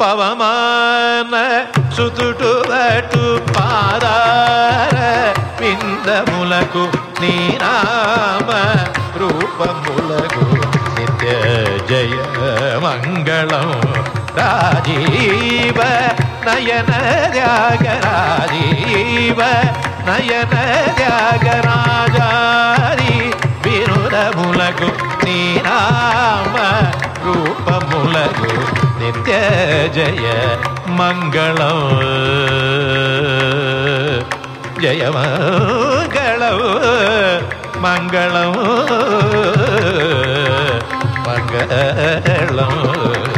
పవమాన సుతుడు అటు పాదార విందములకు నీ నామ రూపములకు నిత్య జయ మంగళం రాజీవ నయన త్యాగరాజీవ నయన త్యాగరాజారి వినురములకు నీ నామ రూపములకు నిత్య జయ మంగళం జయ మంగళం మంగళం మంగళం